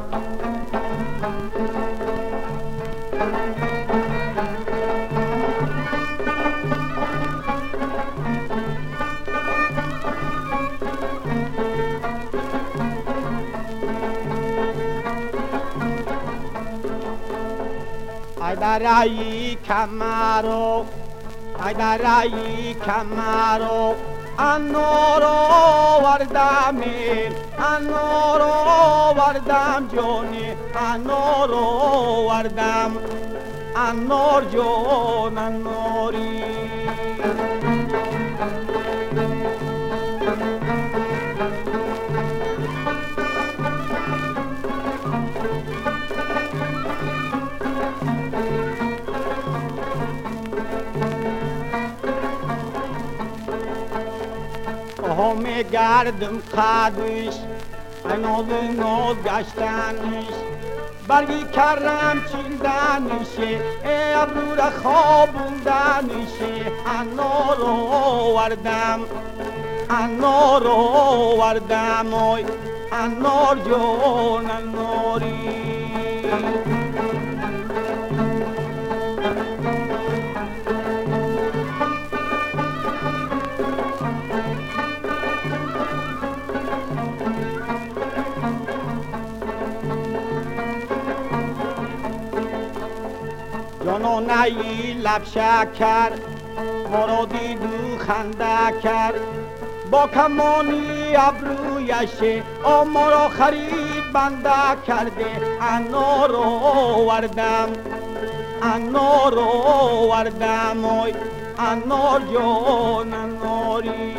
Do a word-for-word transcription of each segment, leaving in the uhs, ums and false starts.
ای برای کمرو ای برای کمرو انار آوردم انار آوردم جانی انار آوردم انار جان اناری همه گردم قدش ناز ناز گشتنش برگی کرم چیلدنشه ابرو را خوابوندنشه انار آوردم انار آوردم آی انار جان اناری جانانهی لب شکر ما را دید و خنده کرد با کمانی ابرویش ما را خرید بنده کرده انار آوردم انار آوردم آی انار جان اناری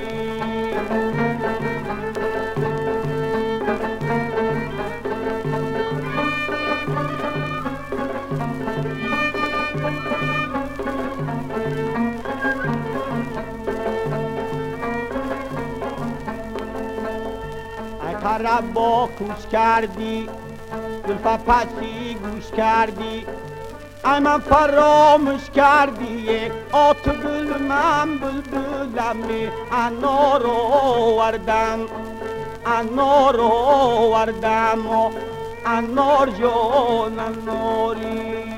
خراب با کوش کردی زلفا پسی گوش کردی ای من فراموش کردی آت گل من بلبلمی انار آوردم انار آوردم انار جان اناری